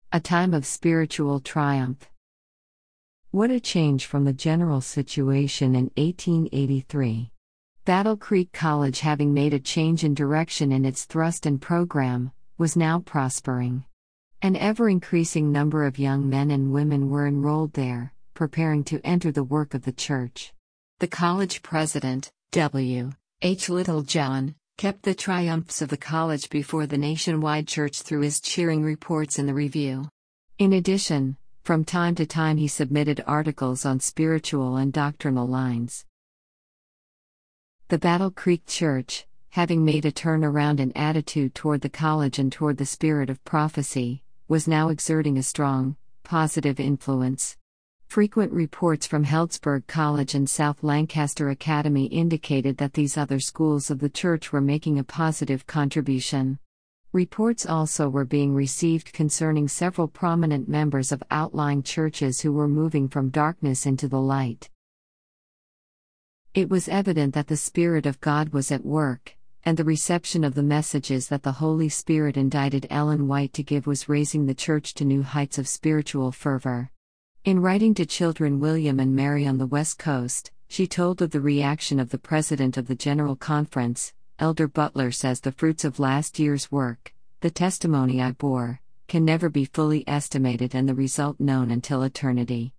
A time of spiritual triumph. What a change from the general situation in 1883. Battle Creek College, having made a change in direction in its thrust and program, was now prospering. An ever-increasing number of young men and women were enrolled there, preparing to enter the work of the church. The college president, W. H. Littlejohn, kept the triumphs of the college before the nationwide church through his cheering reports in the Review. In addition, from time to time he submitted articles on spiritual and doctrinal lines. The Battle Creek Church, having made a turnaround in attitude toward the college and toward the spirit of prophecy, was now exerting a strong, positive influence. Frequent reports from Healdsburg College and South Lancaster Academy indicated that these other schools of the church were making a positive contribution. Reports also were being received concerning several prominent members of outlying churches who were moving from darkness into the light. It was evident that the Spirit of God was at work, and the reception of the messages that the Holy Spirit indicted Ellen White to give was raising the church to new heights of spiritual fervor. In writing to children William and Mary on the West Coast, she told of the reaction of the president of the General Conference. Elder Butler says, "The fruits of last year's work, the testimony I bore, can never be fully estimated and the result known until eternity.